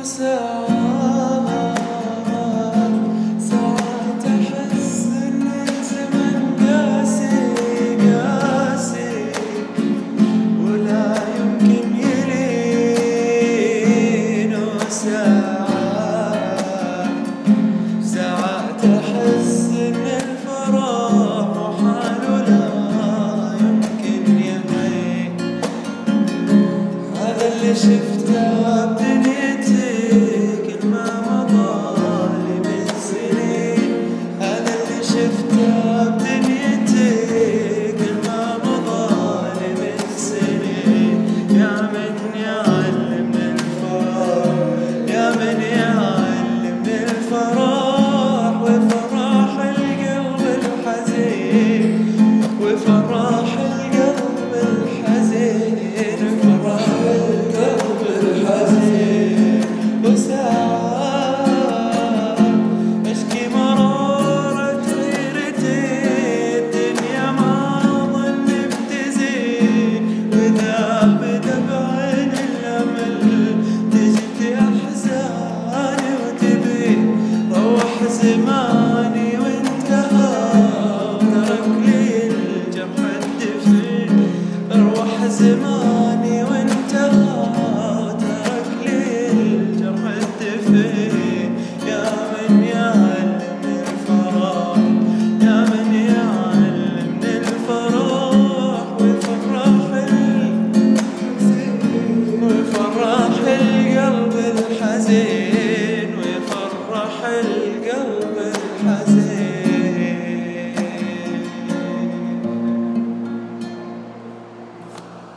ساعات أحس إن الزمن قاسي قاسي ولا يمكن يلين. ساعات أحس إن الفراق محال ولا يمكن يهين. هذا اللي شفته بدنيتي كل ما مضى من سنين. هذا اللي شفته بدنيتي كل ما مضى من سنين. يا من يعلم الفرح، يا من يعلم الفرح وفرح القلب الحزين، وفرح القلب الحزين، وفرح القلب الحزين. وساعات أشكي مرارة غيرتي، الدنيا ما ظن بتزين. وإذا بدا بعين الأمل تجي أحزاني وتبين. روح زماني وانتهى وترك لي الجرح الدفين. روح زماني